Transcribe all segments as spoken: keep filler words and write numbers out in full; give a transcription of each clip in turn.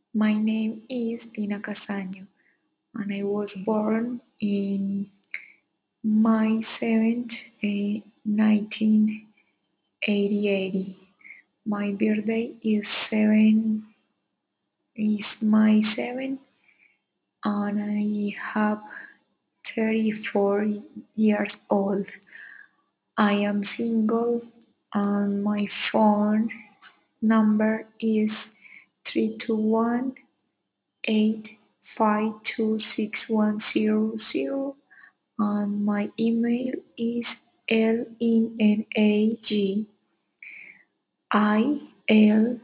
My name is Dina Casaño, and I was born in May seventh, eh, nineteen eighty-eight. My birthday is seven is May seventh, and I have thirty-four years old. I am single, and my phone number is three two one eight five two six one zero zero, and my email is lnag il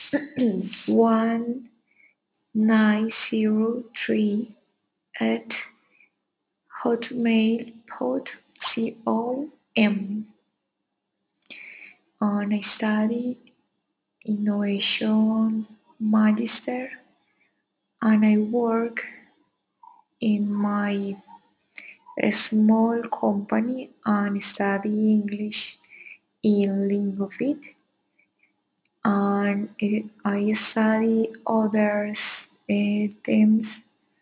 one nine zero three at hotmail dot com. And I study innovation magister, and I work in my small company and study English in Lingofit, and I study other uh, themes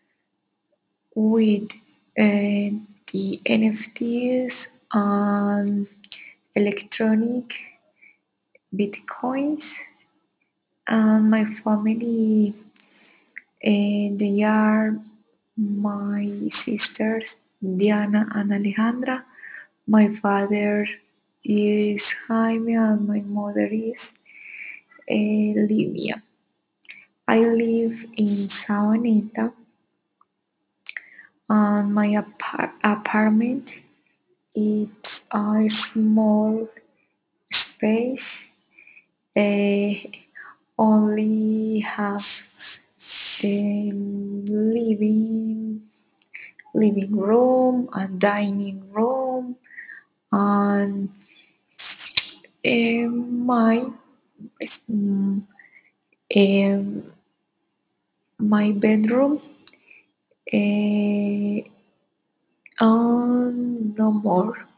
with uh, the N F Ts and electronic bitcoins. And my family, uh, they are my sisters Diana and Alejandra. My father is Jaime and my mother is uh, Livia. I live in Sabaneta, and my apart- apartment it's a small space. Uh, only have a living living room and dining room, and um, my um, um, my bedroom, uh, and no more.